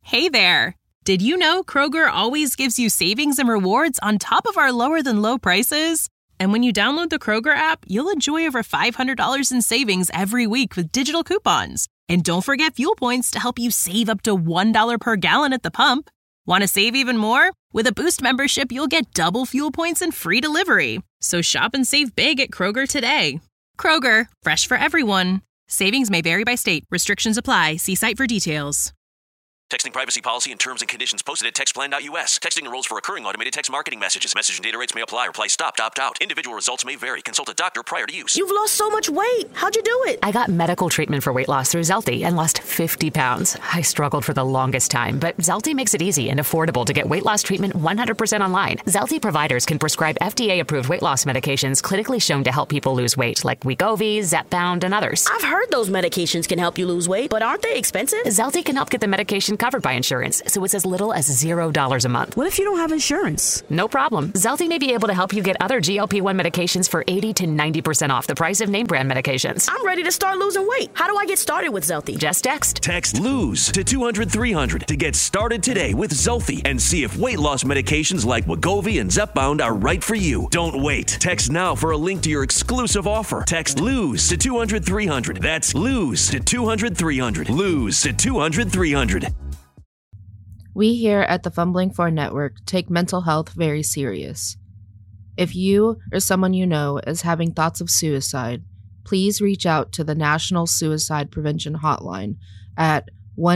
Hey there! Did you know Kroger always gives you savings and rewards on top of our lower-than-low prices? And when you download the Kroger app, you'll enjoy over $500 in savings every week with digital coupons. And don't forget fuel points to help you save up to $1 per gallon at the pump. Want to save even more? With a Boost membership, you'll get double fuel points and free delivery. So shop and save big at Kroger today. Kroger, fresh for everyone. Savings may vary by state. Restrictions apply. See site for details. Texting privacy policy and terms and conditions posted at textplan.us. Texting enrolls for recurring automated text marketing messages. Message and data rates may apply. Reply stopped, opt out. Individual results may vary. Consult a doctor prior to use. You've lost so much weight. How'd you do it? I got medical treatment for weight loss through Zelty and lost 50 pounds. I struggled for the longest time, but Zelty makes it easy and affordable to get weight loss treatment 100% online. Zelty providers can prescribe FDA-approved weight loss medications clinically shown to help people lose weight, like Wegovy, Zepbound, and others. I've heard those medications can help you lose weight, but aren't they expensive? Zelty can help get the medication covered by insurance, so it's as little as $0 a month. What if you don't have insurance? No problem. Zelty may be able to help you get other GLP-1 medications for 80 to 90% off the price of name brand medications. I'm ready to start losing weight. How do I get started with Zelty? Just text. Text LOSE to 200-300 to get started today with Zelty and see if weight loss medications like Wegovy and Zepbound are right for you. Don't wait. Text now for a link to your exclusive offer. Text LOSE to 200-300. That's LOSE to 200-300. LOSE to 200-300. We here at the Fumbling For Network take mental health very serious. If you or someone you know is having thoughts of suicide, please reach out to the National Suicide Prevention Hotline at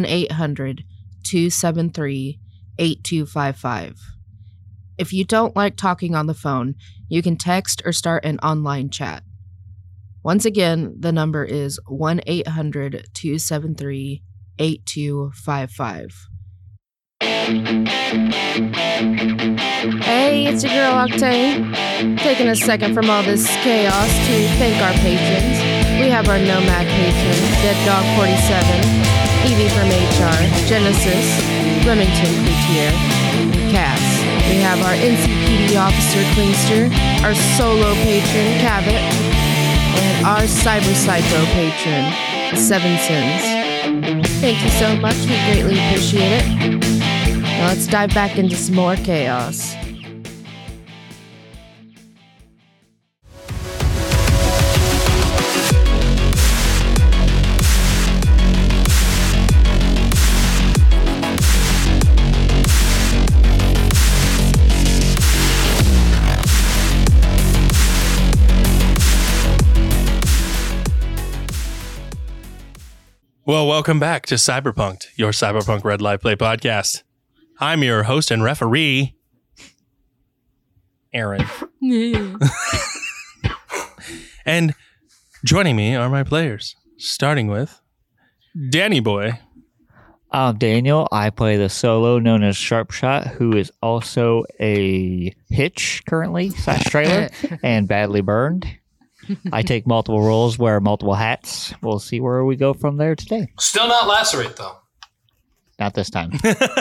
1-800-273-8255. If you don't like talking on the phone, you can text or start an online chat. Once again, the number is 1-800-273-8255. Hey, it's your girl Octane, taking a second from all this chaos to thank our patrons. We have our Nomad patrons, Dead Dog 47, Evie from HR, Genesis, Remington Coutier, Cass. We have our NCPD officer Klingster, our solo patron Cabot, and our Cyber Psycho patron, Seven Sins. Thank you so much, we greatly appreciate it. Now let's dive back into some more chaos. Well, welcome back to Cyberpunked, your Cyberpunk Red Live Play podcast. I'm your host and referee, Aaron. And joining me are my players, starting with Danny Boy. I'm Daniel. I play the solo known as Sharpshot, who is also a hitch currently, / trailer, and badly burned. I take multiple roles, wear multiple hats. We'll see where we go from there today. Still not lacerate, though. Not this time.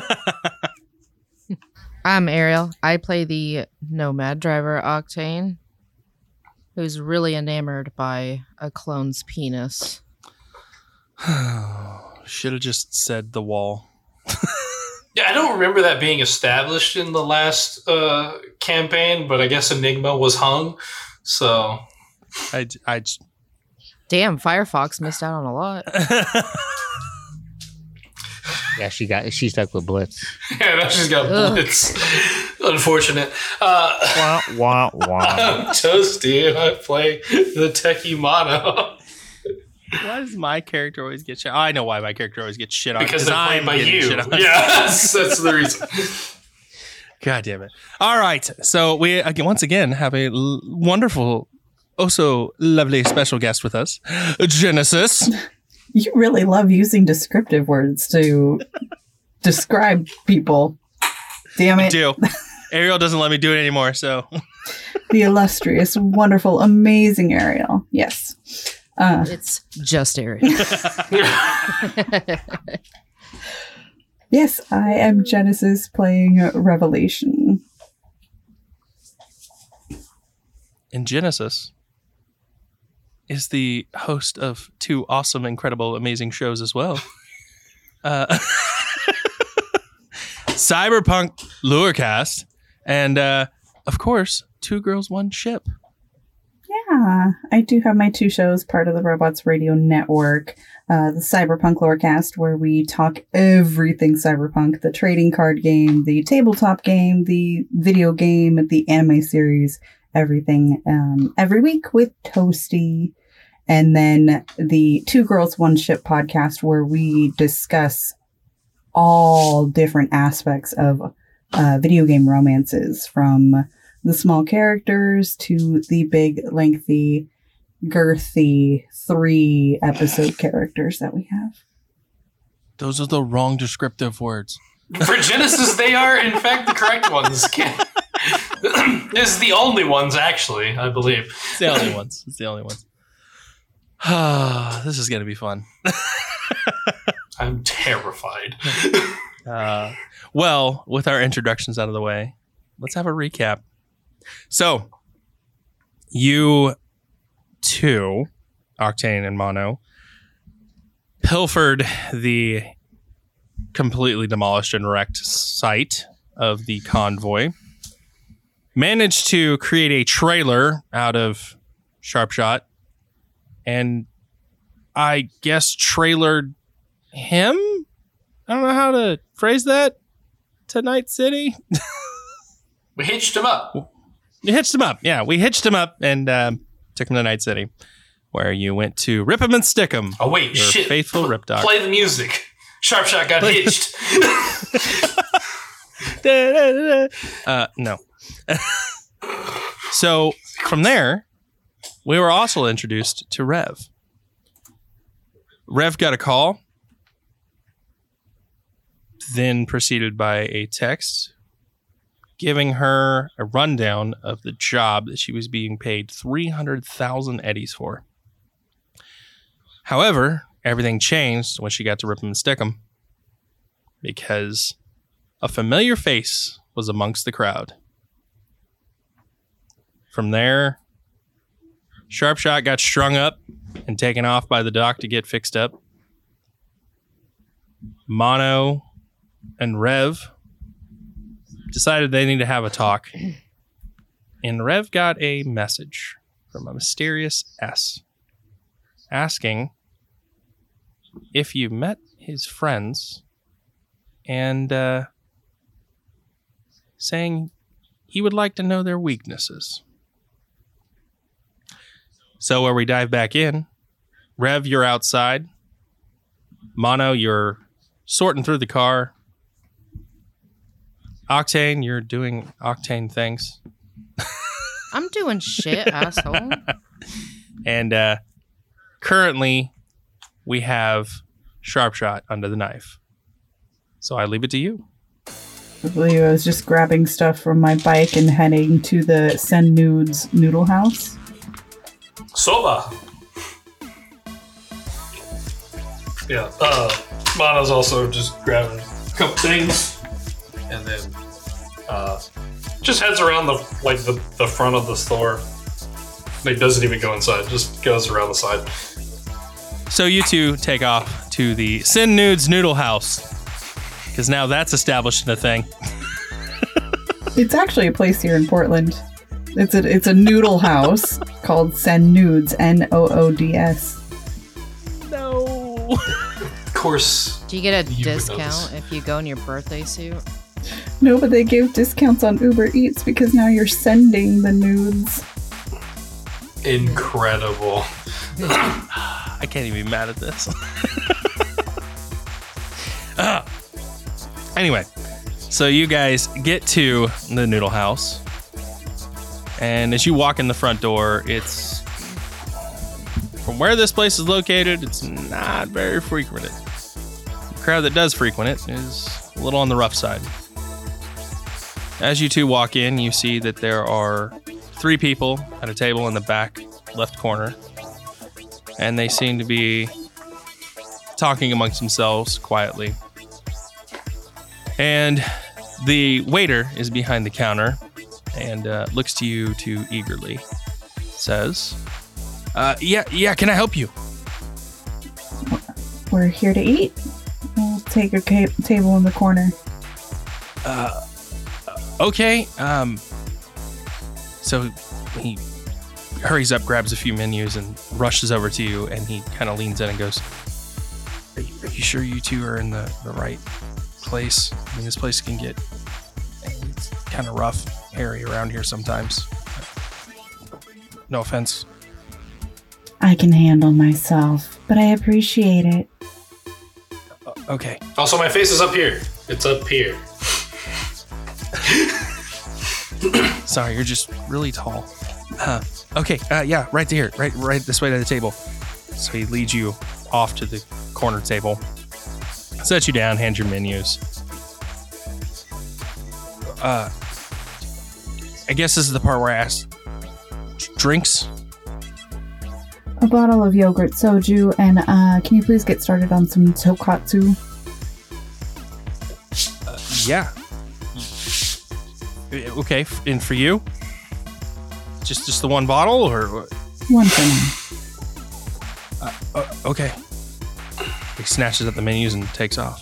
I'm Ariel. I play the Nomad driver Octane, who's really enamored by a clone's penis. Should have just said the wall. Yeah, I don't remember that being established in the last campaign, but I guess Enigma was hung, so... Damn, Firefox missed out on a lot. Yeah, she stuck with Blitz. Yeah, now she's got Blitz. Unfortunate. Wah, wah, wah. I'm Toasty, and I play the Techie Mono. Why does my character always get shit on? I know why my character always gets shit on. Because they're played by you. Yeah, that's the reason. God damn it. All right. So we, once again, have a wonderful, also lovely special guest with us, Genesis. You really love using descriptive words to describe people. Damn it. I do. Ariel doesn't let me do it anymore, so. The illustrious, wonderful, amazing Ariel. Yes. It's just Ariel. Yes, I am Genesis playing Revelation. And Genesis is the host of two awesome, incredible, amazing shows as well. Cyberpunk Lurecast, and of course, 2 Girls, 1 Ship. Yeah, I do have my 2 shows, part of the Robots Radio Network. The Cyberpunk Lorecast, where we talk everything cyberpunk, the trading card game, the tabletop game, the video game, the anime series, everything, every week with Toasty. And then the 2 Girls, 1 Ship podcast, where we discuss all different aspects of video game romances, from the small characters to the big, lengthy, girthy 3-episode characters that we have. Those are the wrong descriptive words. For Genesis, they are, in fact, the correct ones. This is the only ones, actually, I believe. It's the only ones. It's the only ones. This is going to be fun. I'm terrified. Well, with our introductions out of the way, let's have a recap. So, you two, Octane and Mono, pilfered the completely demolished and wrecked site of the convoy, managed to create a trailer out of Sharpshot, and I guess trailered him? I don't know how to phrase that. To Night City? We hitched him up. You hitched him up. Yeah, we hitched him up and took him to Night City, where you went to rip him and stick him. Oh, wait, your shit. Faithful Rip Dog. Play the music. Sharpshot got hitched. No. So, from there, we were also introduced to Rev. Rev got a call, then preceded by a text giving her a rundown of the job that she was being paid 300,000 eddies for. However, everything changed when she got to Rip 'em and Stick 'em, because a familiar face was amongst the crowd. From there, Sharpshot got strung up and taken off by the dock to get fixed up. Mono and Rev decided they need to have a talk. And Rev got a message from a mysterious S asking if you met his friends and saying he would like to know their weaknesses. So where we dive back in, Rev, you're outside. Mono, you're sorting through the car. Octane, you're doing Octane things. I'm doing shit, asshole. And currently, we have Sharpshot under the knife. So I leave it to you. I believe I was just grabbing stuff from my bike and heading to the Send Nudes Noodle House. Soba. Yeah, Mono's also just grabbing a couple things, and then just heads around the front of the store. It doesn't even go inside; just goes around the side. So you two take off to the Send Nudes Noodle House, because now that's established in a thing. It's actually a place here in Portland. It's a noodle house called Send Nudes, Noods. No. Of course. Do you get a discount if you go in your birthday suit? No, but they give discounts on Uber Eats because now you're sending the nudes. Incredible. I can't even be mad at this. Anyway, so you guys get to the noodle house. And as you walk in the front door, it's... From where this place is located, it's not very frequented. The crowd that does frequent it is a little on the rough side. As you two walk in, you see that there are 3 people at a table in the back left corner. And they seem to be talking amongst themselves quietly. And the waiter is behind the counter and looks to you two eagerly. Says, yeah, can I help you? We're here to eat. We'll take a table in the corner. Okay. So he hurries up, grabs a few menus, and rushes over to you, and he kind of leans in and goes, are you sure you two are in the right place? I mean, this place can get it's kind of rough, hairy around here sometimes. No offense. I can handle myself, but I appreciate it. Okay. Also, my face is up here. It's up here. Sorry, you're just really tall. Okay, yeah, right here. Right this way to the table. So he leads you off to the corner table. Sets you down, hands your menus. I guess this is the part where I ask, drinks? A bottle of yogurt soju, and can you please get started on some tokatsu? Yeah. Okay, and for you? Just the one bottle, or? One for now. Okay. He snatches up the menus and takes off.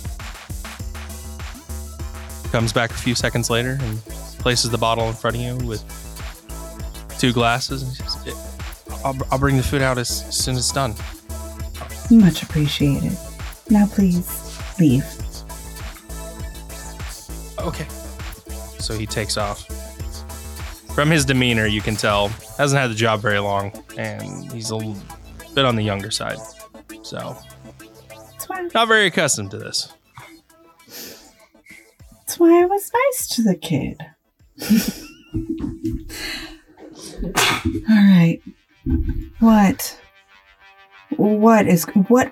Comes back a few seconds later and places the bottle in front of you with 2 glasses. And says, I'll bring the food out as soon as it's done. Much appreciated. Now please, leave. Okay. So he takes off. From his demeanor, you can tell, hasn't had the job very long, and he's a little bit on the younger side. So, not very accustomed to this. That's why I was nice to the kid. All right. What is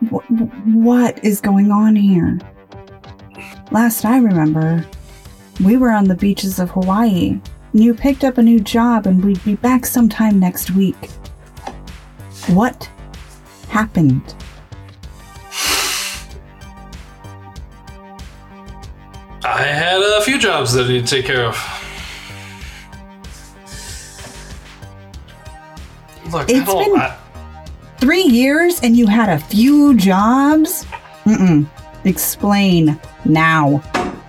going on here? Last I remember, we were on the beaches of Hawaii. You picked up a new job and we'd be back sometime next week. What happened? I had a few jobs that I need to take care of. Look, It's been 3 years and you had a few jobs? Explain now.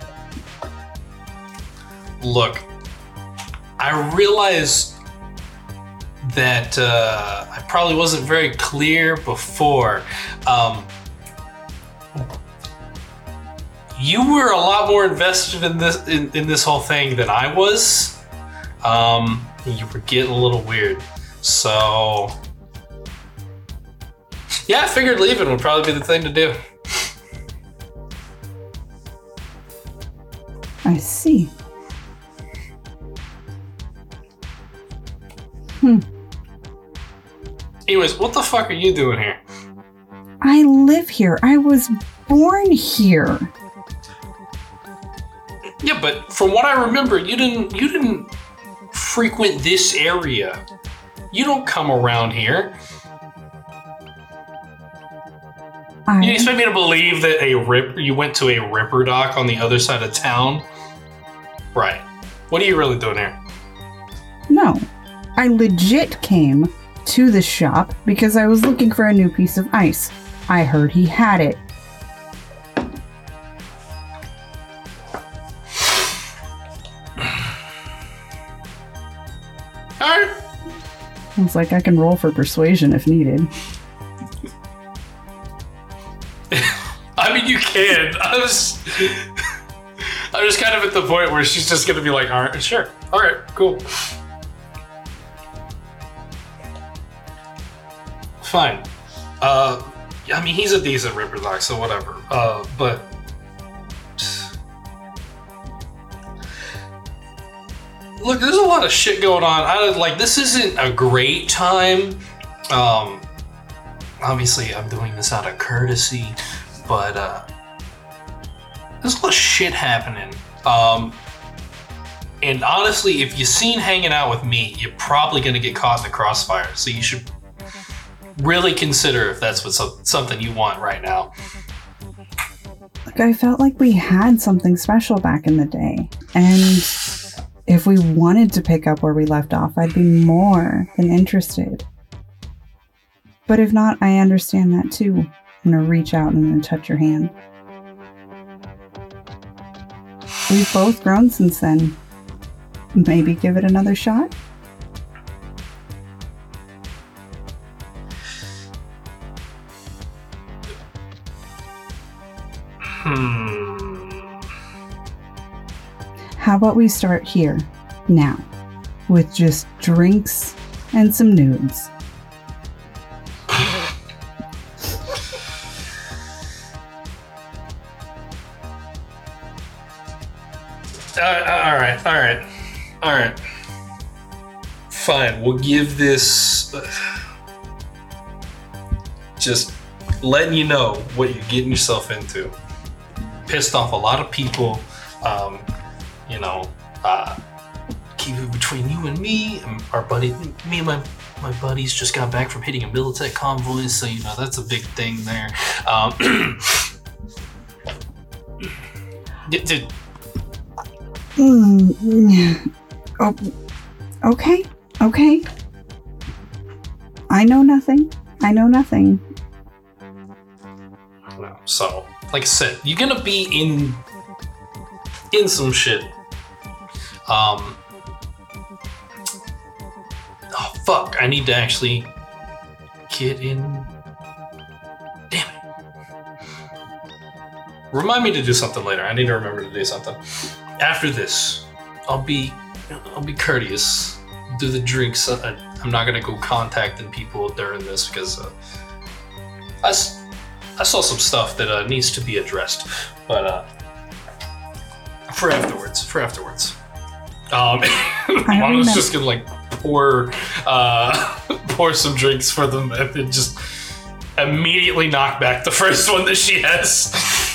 Look, I realize that I probably wasn't very clear before. You were a lot more invested in this whole thing than I was. You were getting a little weird. So, yeah, I figured leaving would probably be the thing to do. I see. Anyways, what the fuck are you doing here? I live here. I was born here. Yeah, but from what I remember, you didn't frequent this area. You don't come around here. You expect me to believe that you went to a ripper dock on the other side of town? Right. What are you really doing here? No. I legit came to the shop because I was looking for a new piece of ice. I heard he had it. Alright. It's like I can roll for persuasion if needed. I mean, you can. I'm just kind of at the point where she's just gonna be like, all right, sure. All right, cool. Fine. I mean, he's a decent ripper doc, so whatever. But look, there's a lot of shit going on. This isn't a great time. Obviously, I'm doing this out of courtesy, but there's a lot of shit happening. And honestly, if you're seen hanging out with me, you're probably gonna get caught in the crossfire. So you should really consider if that's something you want right now. Like, I felt like we had something special back in the day, and if we wanted to pick up where we left off, I'd be more than interested. But if not, I understand that too. I'm gonna reach out and I'm gonna touch your hand. We've both grown since then. Maybe give it another shot? How about we start here, now, with just drinks and some nudes? All right. Fine, we'll give this. Just letting you know what you're getting yourself into. Pissed off a lot of people. Keep it between you and me. And our buddy, me and my buddies just got back from hitting a Militech convoy, so that's a big thing there. Okay. I know nothing. So, like I said, you're gonna be in some shit. Oh fuck! I need to actually get in. Damn it! Remind me to do something later. I need to remember to do something. After this, I'll be courteous. Do the drinks. I'm not gonna go contacting people during this because I saw some stuff that needs to be addressed. But for afterwards. Mama's just gonna pour some drinks for them and then just immediately knock back the first one that she has.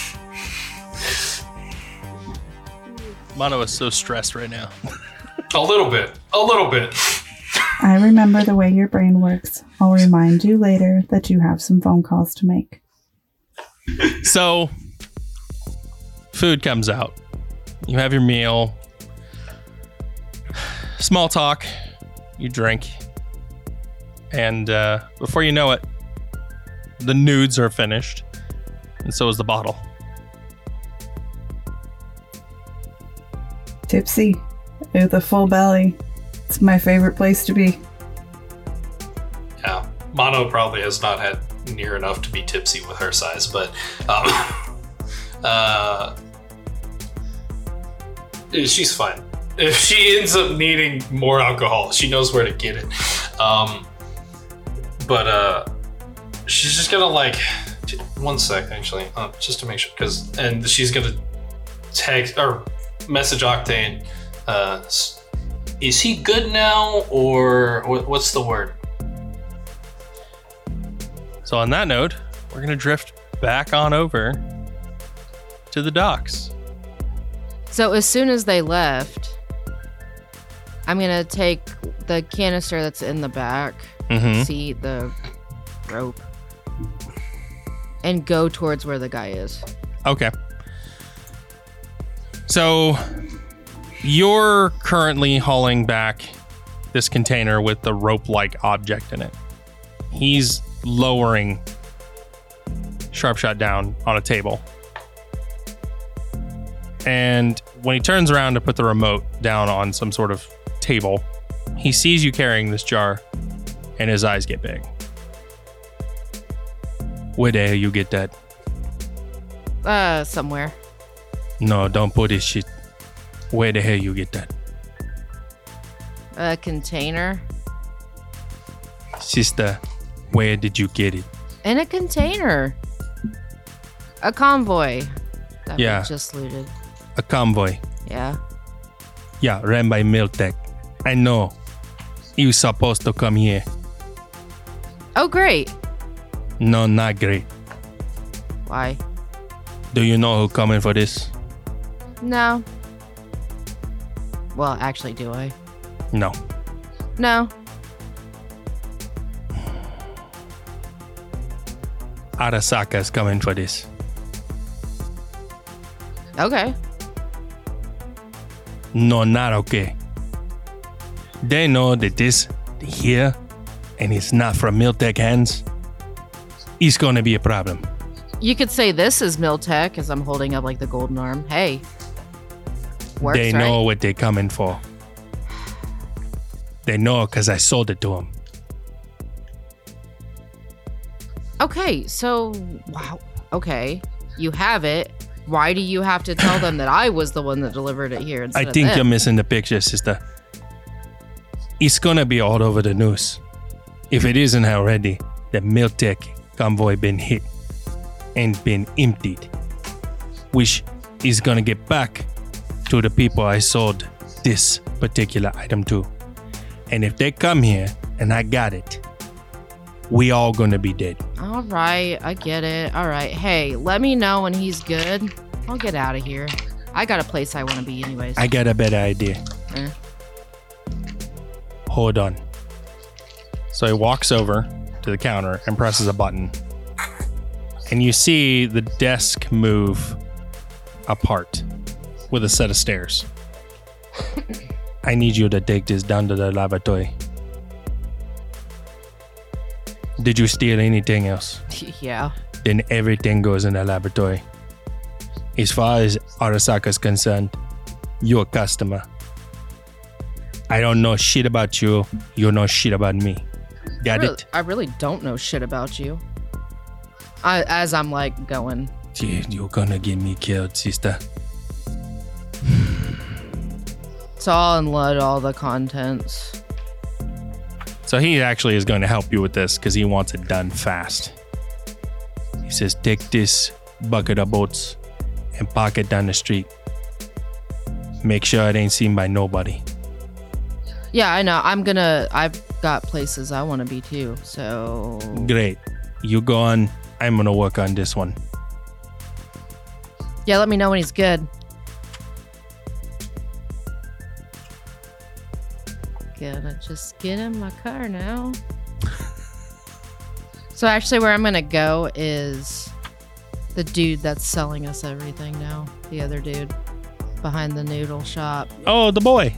Mono is so stressed right now. A little bit. I remember the way your brain works. I'll remind you later that you have some phone calls to make. So, food comes out. You have your meal. Small talk. You drink. And before you know it, the nudes are finished. And so is the bottle. Tipsy. With a full belly. It's my favorite place to be. Yeah. Mono probably has not had near enough to be tipsy with her size, but she's fine. If she ends up needing more alcohol, she knows where to get it. But she's just gonna 1 sec actually, just to make sure, and she's gonna text or message Octane. Is he good now, or what's the word? So on that note, we're going to drift back on over to the docks. So as soon as they left, I'm going to take the canister that's in the back, seat, the rope, and go towards where the guy is. Okay. So you're currently hauling back this container with the rope-like object in it. He's lowering Sharpshot down on a table. And when he turns around to put the remote down on some sort of table, he sees you carrying this jar, and his eyes get big. Where the hell you get that? Somewhere. No, don't put this shit. Where the hell you get that? A container. Sister, where did you get it? In a container. A convoy. That we just looted. A convoy. Yeah. Yeah, ran by Miltech. I know. You supposed to come here. Oh, great. No, not great. Why? Do you know who coming for this? No. Well, actually, do I? No. No. Arasaka's coming for this. Okay. No, not okay. They know that this here, and it's not from Miltech hands, it's gonna be a problem. You could say this is Miltech, as I'm holding up the golden arm. Hey. works, They know what they're coming for. They know because I sold it to them. Okay, so wow. Okay, you have it. Why do you have to tell them that I was the one that delivered it here instead I of think them? you're missing the picture, sister. It's gonna be all over the news. If it isn't already, the Miltech convoy been hit and been emptied, which is gonna get back to the people I sold this particular item to. And if they come here and I got it, we all gonna be dead. All right, I get it. All right, hey, let me know when he's good. I'll get out of here. I got a place I want to be anyways. I got a better idea. Hold on. So he walks over to the counter and presses a button. And you see the desk move apart with a set of stairs. I need you to take this down to the laboratory. Did you steal anything else? Yeah. Then everything goes in the laboratory. As far as Arasaka's concerned, you're a customer. I don't know shit about you. You know shit about me. Got it? I really don't know shit about you. As I'm like going. You're gonna get me killed, sister. So I'll unload all the contents. So he actually is going to help you with this because he wants it done fast. He says, take this bucket of boats and park it down the street. Make sure it ain't seen by nobody. Yeah, I know. I've got places I want to be too, so. Great. You go on. I'm going to work on this one. Yeah, let me know when he's good. Gonna just get in my car now. So actually where I'm gonna go is the dude that's selling us everything now. The other dude behind the noodle shop. Oh, the boy.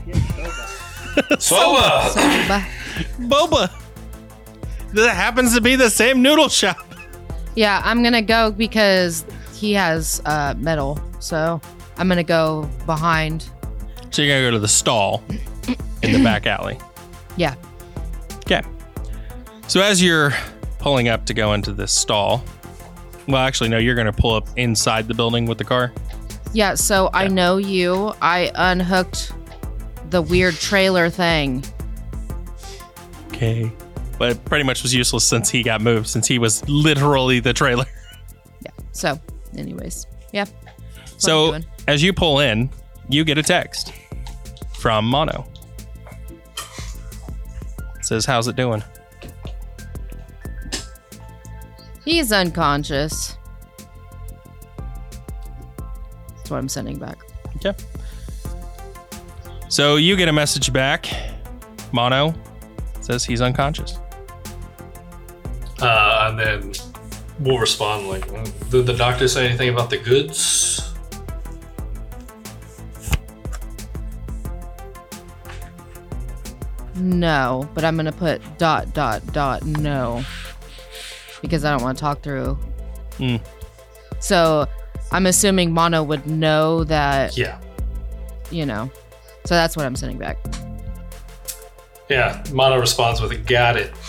Boba! Boba. That happens to be the same noodle shop. Yeah, I'm gonna go because he has metal. So I'm gonna go behind. So you're going to go to the stall in the back alley. Yeah. Okay. So as you're pulling up to go into this stall, well, actually, no, you're going to pull up inside the building with the car. Yeah, so I know you. I unhooked the weird trailer thing. Okay. But it pretty much was useless since he got moved, since he was literally the trailer. Yeah. So, anyways, yeah. So as you pull in, you get a text from Mono. It says, how's it doing? He's unconscious. That's what I'm sending back. Okay. So you get a message back. Mono says he's unconscious. And then we'll respond like, did the doctor say anything about the goods? No, but I'm going to put ... no. Because I don't want to talk through. So I'm assuming Mono would know that. Yeah. You know. So that's what I'm sending back. Yeah, Mono responds with a got it.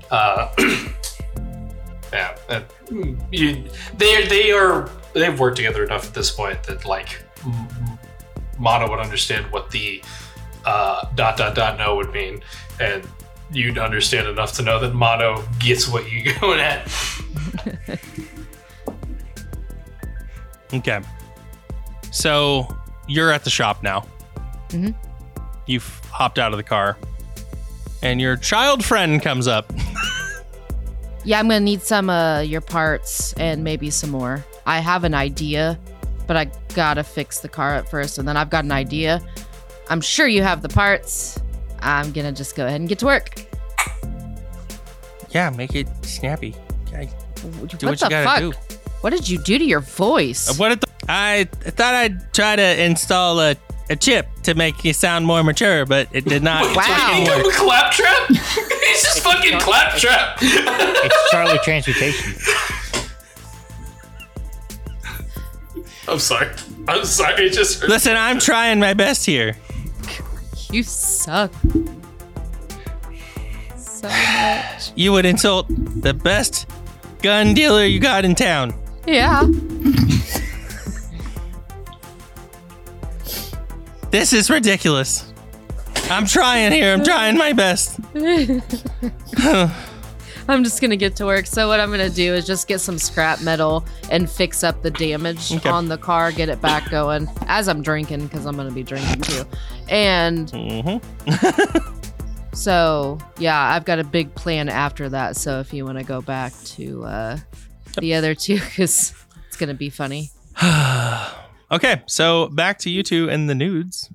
Yeah. They've worked together enough at this point that like Mono would understand what the ... no would mean, and you'd understand enough to know that Mono gets what you're going at. Okay. So you're at the shop now. Mm-hmm. You've hopped out of the car, and your child friend comes up. Yeah, I'm going to need some of your parts and maybe some more. I have an idea, but I got to fix the car up first, and then I've got an idea. I'm sure you have the parts. I'm going to just go ahead and get to work. Yeah, make it snappy. Okay. Do What what you the gotta fuck? do. What did you do to your voice? I thought I'd try to install a chip to make you sound more mature, but it did not. Wait, Wow. did he come with Claptrap? He's just fucking Claptrap. It's Charlie Transmutation. I'm sorry. Just Listen, I'm trying my best here. You suck. So much. You would insult the best gun dealer you got in town. Yeah. This is ridiculous. I'm trying here. I'm trying my best. I'm just gonna get to work. So what I'm gonna do is just get some scrap metal and fix up the damage on the car, get it back going as I'm drinking, because I'm gonna be drinking too. And so yeah, I've got a big plan after that. So if you want to go back to the other two, because it's gonna be funny. Okay, so back to you two and the nudes.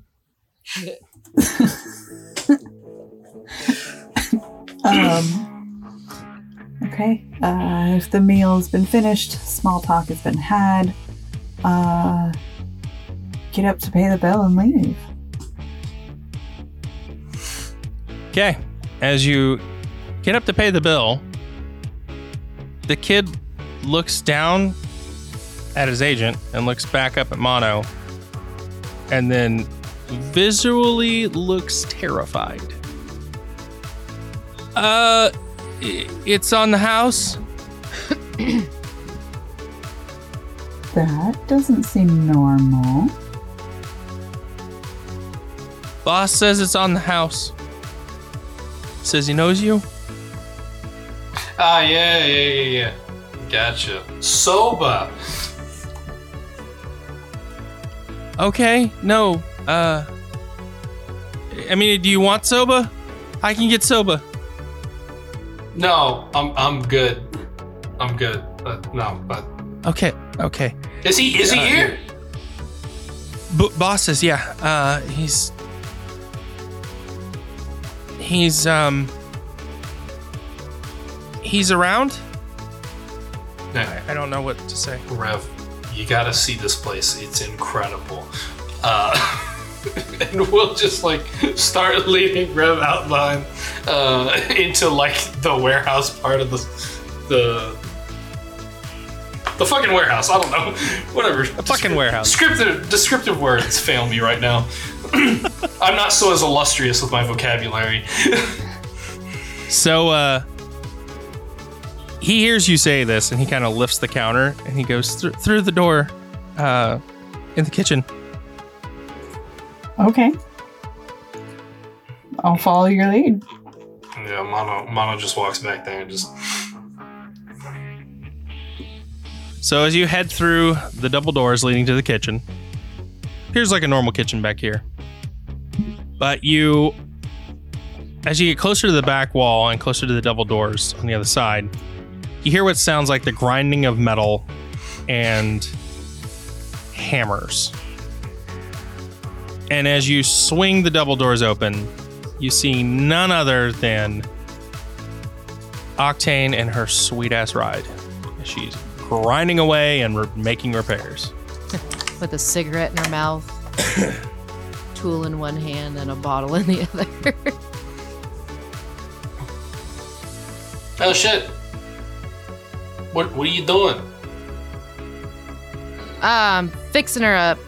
Okay. If the meal has been finished, small talk has been had, get up to pay the bill and leave. Okay, as you get up to pay the bill, the kid looks down at his agent and looks back up at Mono, and then visually looks terrified. It's on the house. That doesn't seem normal. Boss says it's on the house. Says he knows you. Ah, yeah. Gotcha. Soba. Okay, no. I mean, do you want soba? I can get soba. No, I'm good. I'm good. No. Okay. Is he here? Boss says, yeah. He's around. Yeah. I don't know what to say. Rev, you gotta see this place. It's incredible. And we'll just like start leading Rev out behind into like the warehouse part of the fucking warehouse. I don't know. Whatever. The fucking warehouse. Descriptive words fail me right now. I'm not so as illustrious with my vocabulary. So he hears you say this, and he kind of lifts the counter, and he goes through the door in the kitchen. Okay. I'll follow your lead. Yeah, Mono just walks back there and just... So as you head through the double doors leading to the kitchen, here's like a normal kitchen back here. But as you get closer to the back wall and closer to the double doors on the other side, you hear what sounds like the grinding of metal and hammers. And as you swing the double doors open, you see none other than Octane and her sweet-ass ride. She's grinding away and making repairs. With a cigarette in her mouth, tool in one hand, and a bottle in the other. Oh, shit. What are you doing? Fixing her up.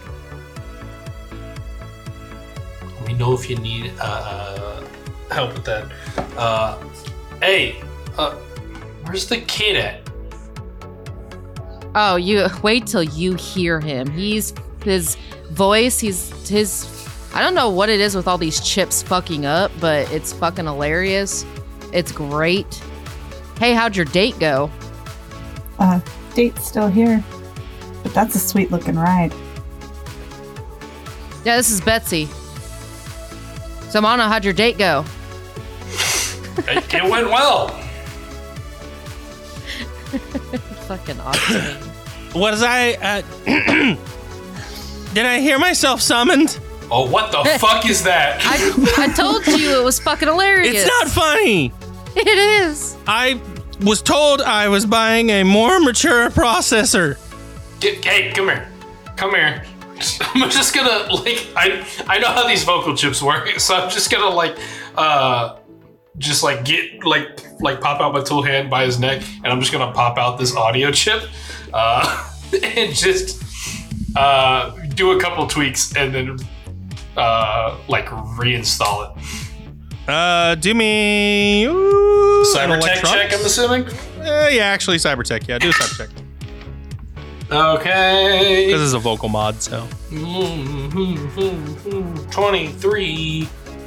Let me know if you need help with that. Hey, where's the kid at? Oh, you wait till you hear him. His voice, I don't know what it is with all these chips fucking up, but it's fucking hilarious. It's great. Hey, how'd your date go? Date's still here. But that's a sweet looking ride. Yeah, this is Betsy. So, Mono, how'd your date go? It went well. Fucking awesome. Was I... Did I hear myself summoned? Oh, what the fuck is that? I told you it was fucking hilarious. It's not funny. It is. I was told I was buying a more mature processor. Hey, come here. I'm just gonna, like, I know how these vocal chips work, so I'm just gonna, like, get, like, pop out my tool hand by his neck, and I'm just gonna pop out this audio chip, and just do a couple tweaks and then like reinstall it. Do me cyber tech check, I'm assuming. Yeah, actually cyber tech. Yeah, do a cyber tech. Okay. This is a vocal mod, so 23,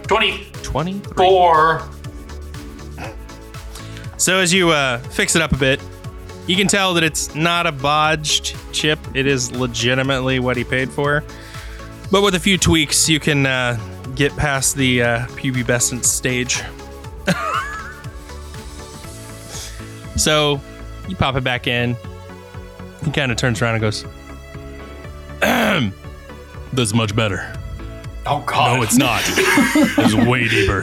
24. So as you fix it up a bit, you can tell that it's not a bodged chip. It is legitimately what he paid for. But with a few tweaks, you can get past the pubescent stage. So you pop it back in. He kind of turns around and goes, "That's much better." Oh, God. No, it's not. It's way deeper.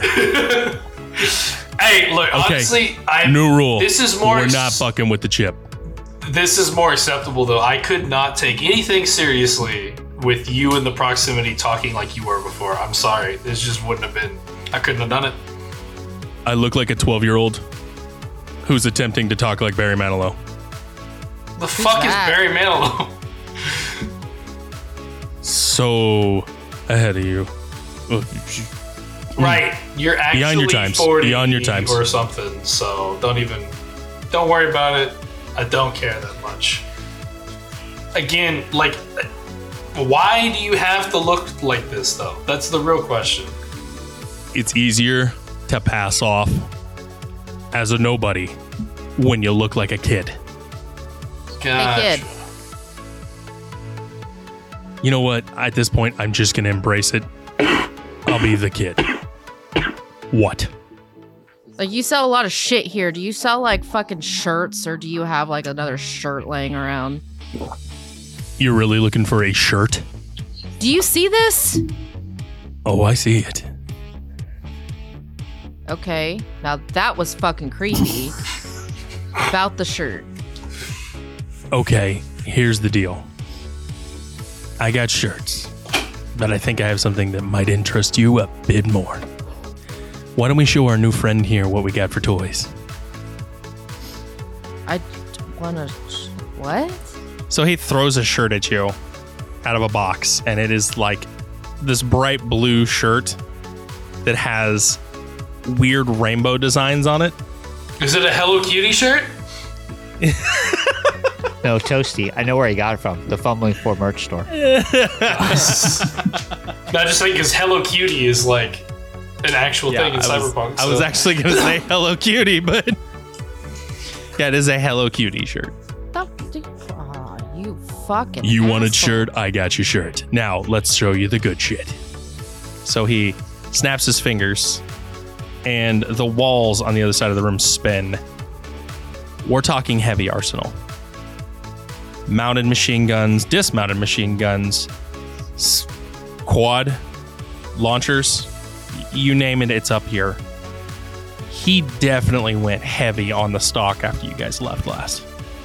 Hey, look, honestly, new rule. This is more. We're not fucking with the chip. This is more acceptable, though. I could not take anything seriously with you in the proximity talking like you were before. I'm sorry. This just wouldn't have been. I couldn't have done it. I look like a 12-year-old who's attempting to talk like Barry Manilow. The fuck is Barry Manilow? So ahead of you. Right. You're actually beyond your times. 40 Beyond your times. or something. So don't worry about it. I don't care that much. Again, like, why do you have to look like this, though? That's the real question. It's easier to pass off as a nobody when you look like a kid. Gotcha. Hey, kid. You know what? At this point, I'm just going to embrace it. I'll be the kid. What? Like, you sell a lot of shit here. Do you sell, like, fucking shirts, or do you have, like, another shirt laying around? You're really looking for a shirt? Do you see this? Oh, I see it. Okay. Now, that was fucking creepy. About the shirt. Okay, here's the deal. I got shirts, but I think I have something that might interest you a bit more. Why don't we show our new friend here what we got for toys? I wanna... What? So he throws a shirt at you out of a box, and it is like this bright blue shirt that has weird rainbow designs on it. Is it a Hello Kitty shirt? No, Toasty. I know where he got it from. The Fumbling for merch store. No, just think because Hello Kitty is like an actual thing in Cyberpunk. I was actually going to say Hello Kitty, but yeah, it is a Hello Kitty shirt. You fucking You wanted asshole. shirt, I got your shirt. Now, let's show you the good shit. So he snaps his fingers, and the walls on the other side of the room spin. We're talking heavy arsenal. Mounted machine guns, dismounted machine guns, quad launchers, you name it, it's up here. He definitely went heavy on the stock after you guys left last.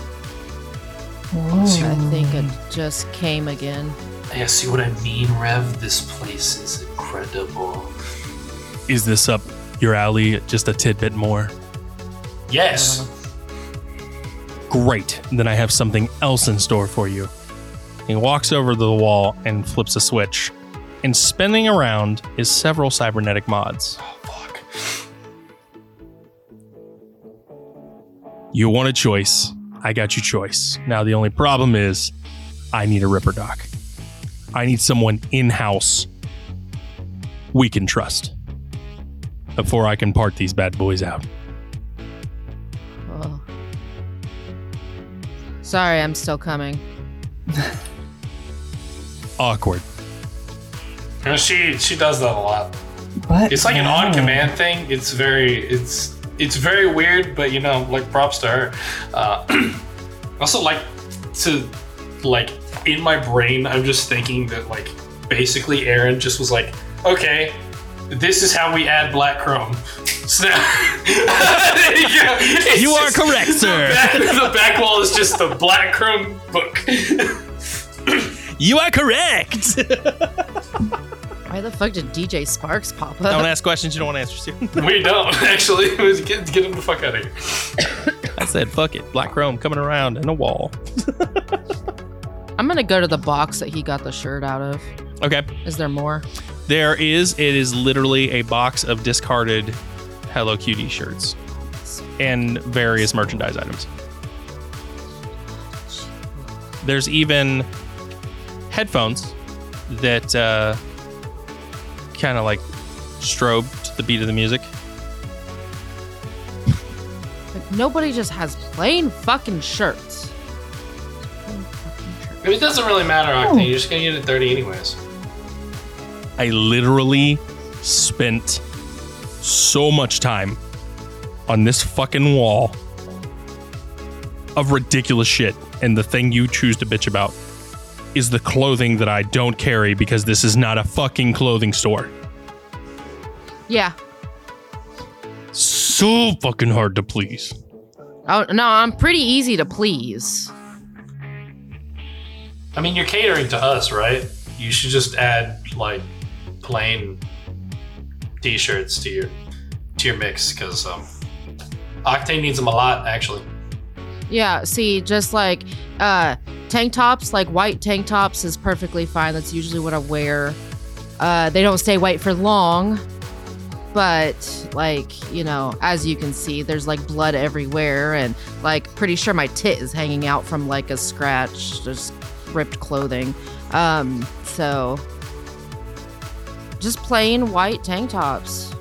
I think it just came again. Yeah, see what I mean, Rev? This place is incredible. Is this up your alley just a tidbit more? Yes. Great. Then I have something else in store for you. He walks over to the wall and flips a switch. And spinning around is several cybernetic mods. Oh, fuck. You want a choice. I got you choice. Now the only problem is I need a Ripper Doc. I need someone in-house we can trust before I can part these bad boys out. Oh. Sorry, I'm still coming. Awkward. You know, she does that a lot. What? It's like an on-command thing. It's very weird, but you know, like props to her. Also, like in my brain, I'm just thinking that like basically Aaron just was like, okay, this is how we add black chrome. Snap. You are correct, sir. The back wall is just the black chrome book. You are correct. Why the fuck did DJ Sparks pop up? Don't ask questions you don't want answers to. We don't actually. Get him the fuck out of here. I said, fuck it. Black chrome coming around and a wall. I'm gonna go to the box that he got the shirt out of. Okay. Is there more? There is. It is literally a box of discarded Hello Cutie shirts and various merchandise items. There's even headphones that kind of like strobe to the beat of the music. Like, nobody just has plain fucking shirts. I mean, it doesn't really matter, Octane. You're just gonna get it 30 anyways. I literally spent so much time on this fucking wall of ridiculous shit, and the thing you choose to bitch about is the clothing that I don't carry because this is not a fucking clothing store. Yeah. So fucking hard to please. Oh no, I'm pretty easy to please. I mean, you're catering to us, right? You should just add like plain t-shirts to your mix, because Octane needs them a lot, actually. Yeah, see, just like tank tops, like white tank tops is perfectly fine. That's usually what I wear. They don't stay white for long, but like, you know, as you can see, there's like blood everywhere, and like pretty sure my tit is hanging out from like a scratch, just ripped clothing. So just plain white tank tops.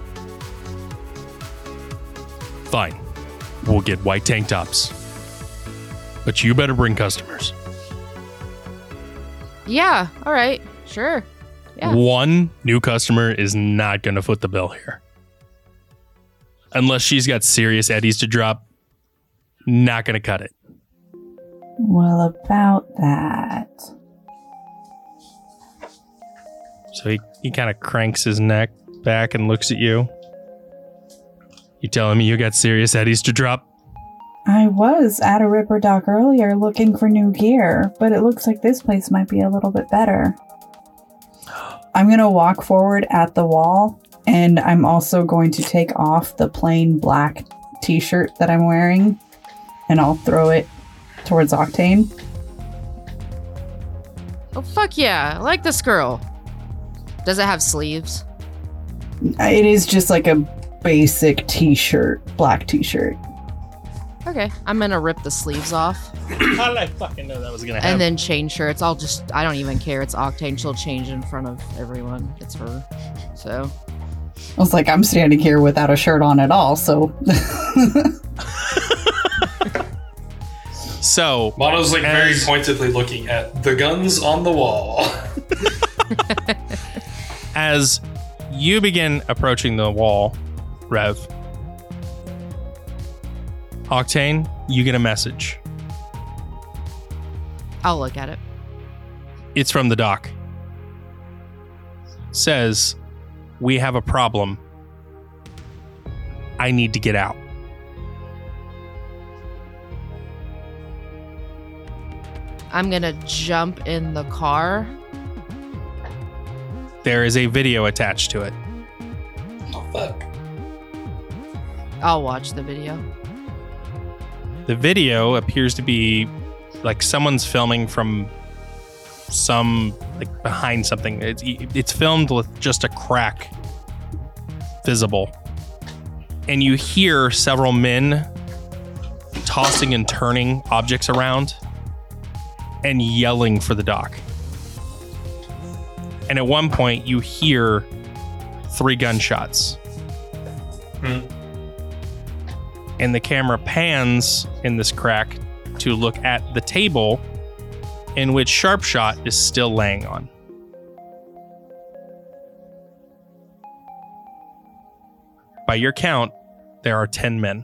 Fine. We'll get white tank tops. But you better bring customers. Yeah, all right, sure. Yeah. One new customer is not going to foot the bill here. Unless she's got serious eddies to drop, not going to cut it. Well, about that. So he kind of cranks his neck back and looks at you. You telling me you got serious eddies to drop? I was at a Ripper Dock earlier looking for new gear, but it looks like this place might be a little bit better. I'm going to walk forward at the wall, and I'm also going to take off the plain black t-shirt that I'm wearing, and I'll throw it towards Octane. Oh, fuck yeah. I like this girl. Does it have sleeves? It is just like a basic t-shirt, black t-shirt. Okay, I'm gonna rip the sleeves off. How did I fucking know that was gonna happen? And then change shirts. I don't even care. It's Octane. She'll change in front of everyone. It's her. So. I was like, I'm standing here without a shirt on at all, so. So. Mono's like very pointedly looking at the guns on the wall. As you begin approaching the wall, Rev, Octane, you get a message. I'll look at it. It's from the doc. Says, we have a problem. I need to get out. I'm gonna jump in the car. There is a video attached to it. Oh, fuck. I'll watch the video. The video appears to be like someone's filming from some, like behind something. It's filmed with just a crack visible. And you hear several men tossing and turning objects around and yelling for the doc. And at one point, you hear 3 gunshots. And the camera pans in this crack to look at the table in which Sharpshot is still laying on. By your count, there are 10 men.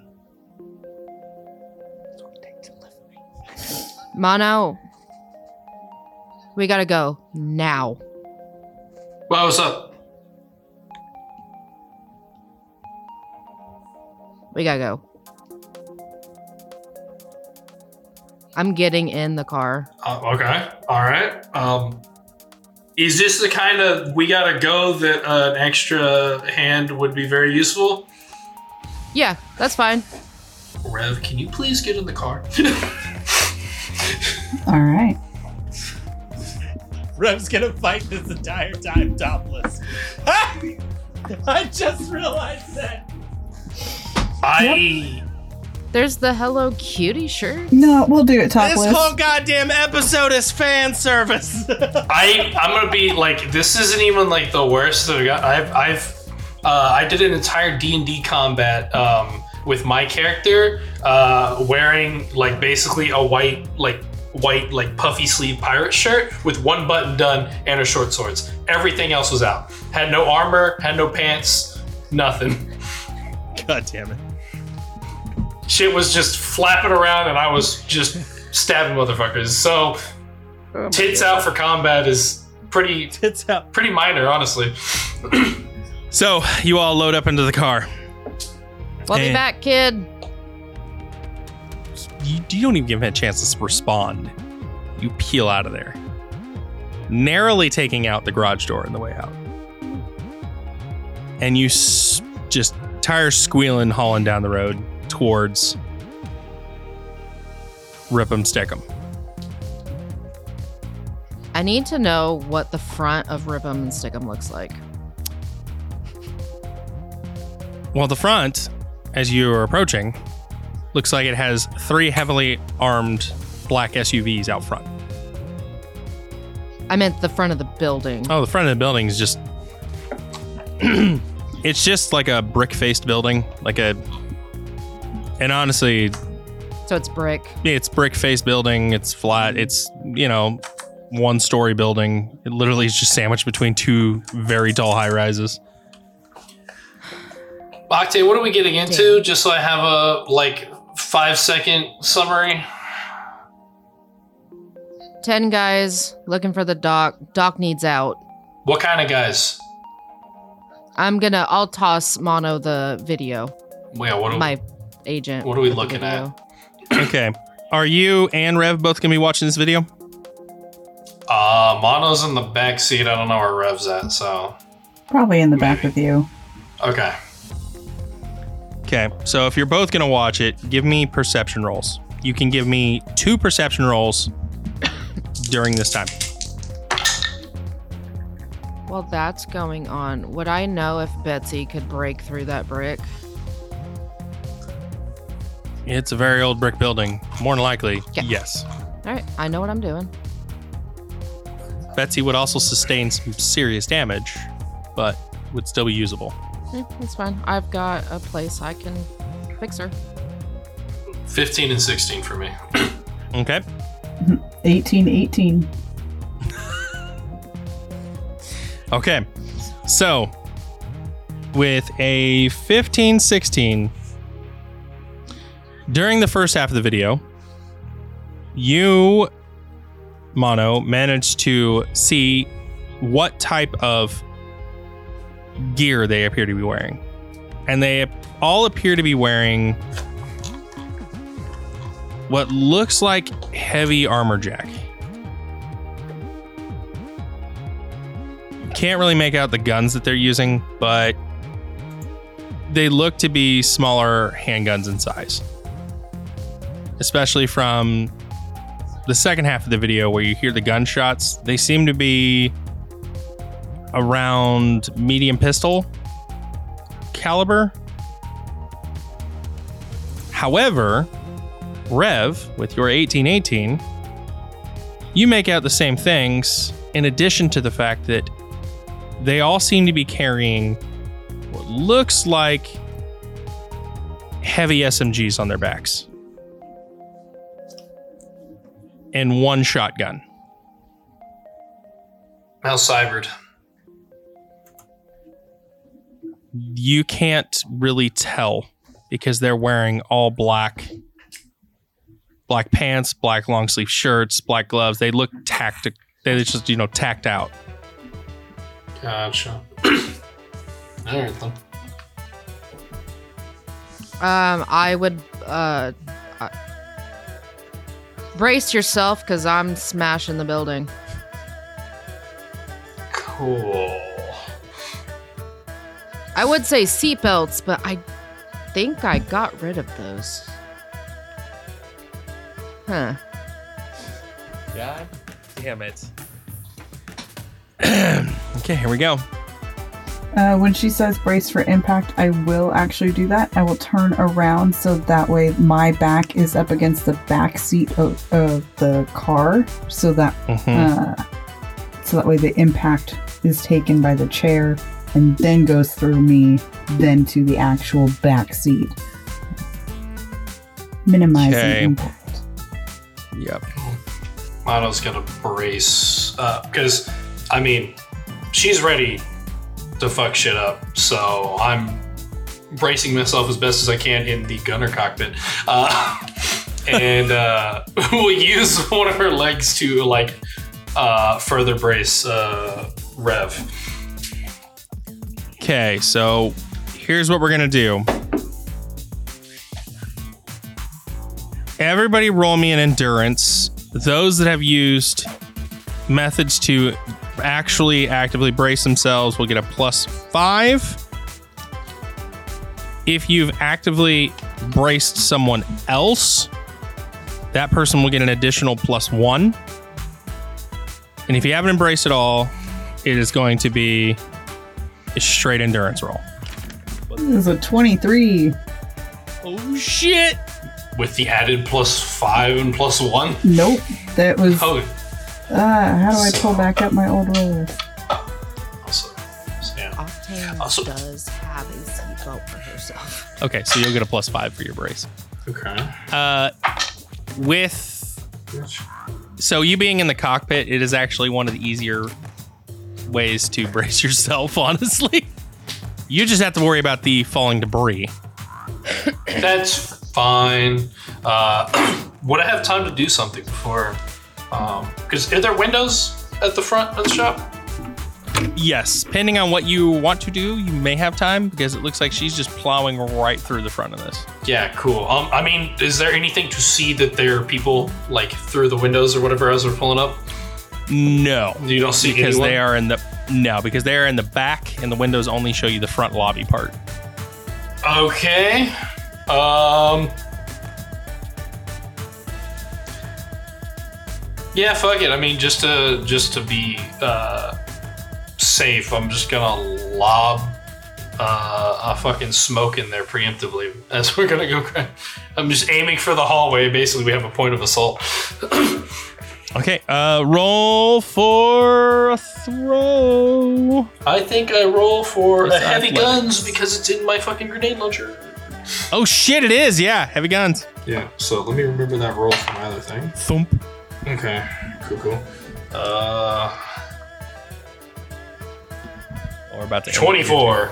Mono, we gotta go now. Well, what's up? We gotta go. I'm getting in the car. Okay. All right. Is this the kind of we gotta go that an extra hand would be very useful? Yeah, that's fine. Rev, can you please get in the car? All right. Rev's gonna fight this entire time topless. I just realized that. There's the Hello Cutie shirt. No, we'll do it topless. This whole goddamn episode is fan service. I'm gonna be like, this isn't even like the worst that I got. I did an entire D&D combat with my character wearing like basically a white puffy sleeve pirate shirt with one button done and her short swords. Everything else was out. Had no armor, had no pants, nothing. God damn it. Shit was just flapping around and I was just stabbing motherfuckers. So tits out for combat is pretty minor, honestly. So you all load up into the car. We'll be back, kid. You don't even give him a chance to respond. You peel out of there, narrowly taking out the garage door on the way out. And you just tires squealing, hauling down the road towards Rip'em Stick'em. I need to know what the front of Rip'em Stick'em looks like. Well, the front, as you are approaching, looks like it has 3 heavily armed black SUVs out front. I meant the front of the building. Oh, the front of the building is just... it's just like a brick-faced building. And honestly... So it's brick? It's brick-faced building. It's flat. It's, one-story building. It literally is just sandwiched between 2 very tall high-rises. Octave, what are we getting into? Just so I have a 5-second summary. 10 guys looking for the doc. Doc needs out. What kind of guys? I'll toss Mono the video. Yeah, my agent. What are we looking at? Okay. Are you and Rev both going to be watching this video? Mono's in the back seat. I don't know where Rev's at, so... Probably in the back with you. Okay. Okay, so if you're both going to watch it, give me perception rolls. You can give me 2 perception rolls during this time. While that's going on, would I know if Betsy could break through that brick? It's a very old brick building. More than likely, yes. All right, I know what I'm doing. Betsy would also sustain some serious damage, but would still be usable. It's fine. I've got a place I can fix her. 15 and 16 for me. Okay. 18. Okay. So, with a 15-16, during the first half of the video, you, Mono, managed to see what type of gear they appear to be wearing. And they all appear to be wearing what looks like heavy armor jack. Can't really make out the guns that they're using, but they look to be smaller handguns in size. Especially from the second half of the video where you hear the gunshots. They seem to be around medium pistol caliber. However, Rev, with your 1818, you make out the same things, in addition to the fact that they all seem to be carrying what looks like heavy SMGs on their backs. And 1 shotgun. How's cybered? You can't really tell because they're wearing all black pants, black long sleeve shirts, black gloves. They look tactic. They just tacked out. Gotcha. All right then. I would brace yourself because I'm smashing the building. Cool. I would say seatbelts, but I think I got rid of those. Huh. God damn it. Okay, here we go. When she says brace for impact, I will actually do that. I will turn around so that way my back is up against the back seat of the car, so that way the impact is taken by the chair and then goes through me, then to the actual back seat, minimizing impact. Yep. Mono's gonna brace because she's ready to fuck shit up, so I'm bracing myself as best as I can in the gunner cockpit, and we'll use one of her legs to further brace Rev. Okay, so here's what we're gonna do. Everybody roll me an endurance. Those that have used methods to actually actively brace themselves will get a +5. If you've actively braced someone else, that person will get an additional +1. And if you haven't embraced at all, it is going to be a straight endurance roll. This is a 23. Oh shit! With the added +5 and +1? Nope. That was... Oh. How do I pull back up my old rolls? Octane does have a seatbelt for herself. Okay, so you'll get a +5 for your brace. Okay. So you being in the cockpit, it is actually one of the easier ways to brace yourself, honestly. You just have to worry about the falling debris. That's fine. Would I have time to do something before? Because are there windows at the front of the shop? Yes, depending on what you want to do, you may have time, because it looks like she's just plowing right through the front of this. Yeah, cool. Is there anything to see that there are people through the windows or whatever as they're pulling up? No, you don't see because anyone? because they are in the back, and the windows only show you the front lobby part. Okay. Yeah, fuck it. Just to be safe, I'm just gonna lob a fucking smoke in there preemptively as we're gonna go. I'm just aiming for the hallway. Basically, we have a point of assault. Okay, roll for a throw. I think I roll for a heavy guns because it's in my fucking grenade launcher. Oh shit, it is. Yeah, heavy guns. Yeah, so let me remember that roll for my other thing. Thump. Okay, cool. We're about to 24.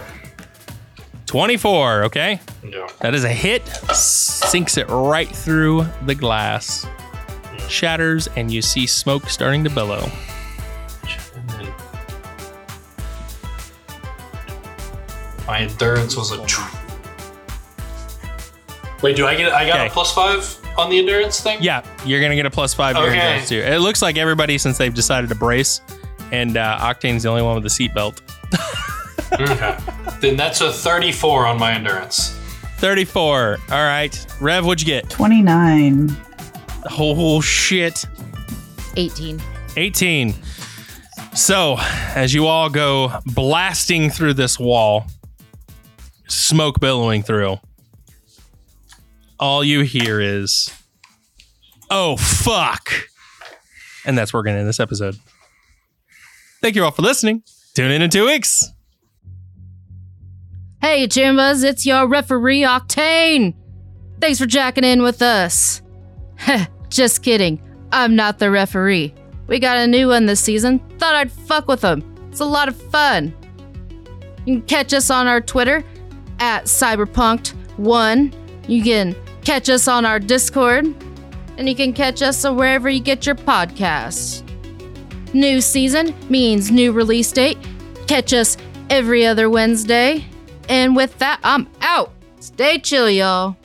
24, okay? Yeah. That is a hit. Sinks it right through the glass. Shatters, and you see smoke starting to billow. My endurance was a... Wait, I got a +5 on the endurance thing? Yeah, you're going to get a +5 to your endurance too. It looks like everybody, since they've decided to brace, and Octane's the only one with the seatbelt. Okay. Then that's a 34 on my endurance. 34. All right. Rev, what'd you get? 29. Oh, shit. 18. 18. So, as you all go blasting through this wall, smoke billowing through, all you hear is, "Oh, fuck." And that's where we're going to end this episode. Thank you all for listening. Tune in 2 weeks. Hey, Jimbas, it's your referee, Octane. Thanks for jacking in with us. Just kidding. I'm not the referee. We got a new one this season. Thought I'd fuck with them. It's a lot of fun. You can catch us on our Twitter at Cyberpunked1. You can catch us on our Discord. And you can catch us wherever you get your podcasts. New season means new release date. Catch us every other Wednesday. And with that, I'm out. Stay chill, y'all.